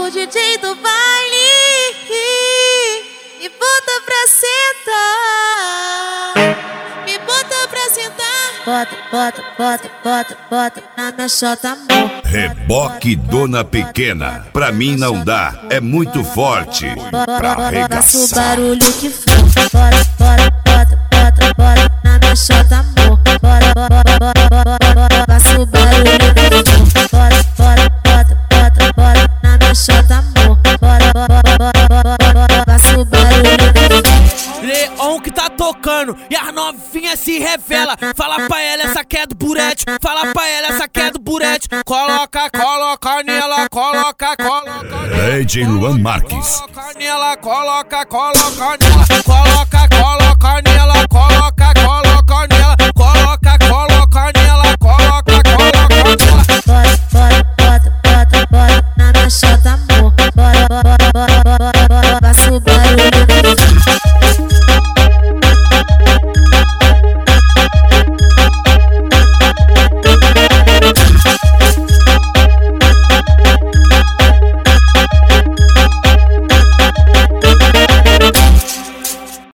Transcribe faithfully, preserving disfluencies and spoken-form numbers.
o D J do baile me bota pra sentar, me bota pra sentar. Bota, bota, bota, bota, bota na minha chota, amor. Reboque Dona Pequena, pra mim não dá, é muito forte pra arregaçar. Faça o barulho que for. Bora, bora, bota, bota, bota na minha chota, amor. Bora, bora, bora, bora, bora. Faça o barulho que for. Bora, bora, bota, bota, bota na minha chota, amor. Bora, bora, bora, bora, bora. Faça o barulho que for. Leon que tá tocando e as novinhas se revela. Fala pra ela, essa que é do burete. Fala pra ela, essa que é do burete. Coloca, coloca nela, coloca, coloca nela. D J Luan Marques. Coloca nela, coloca, coloca nela. Coloca, coloca.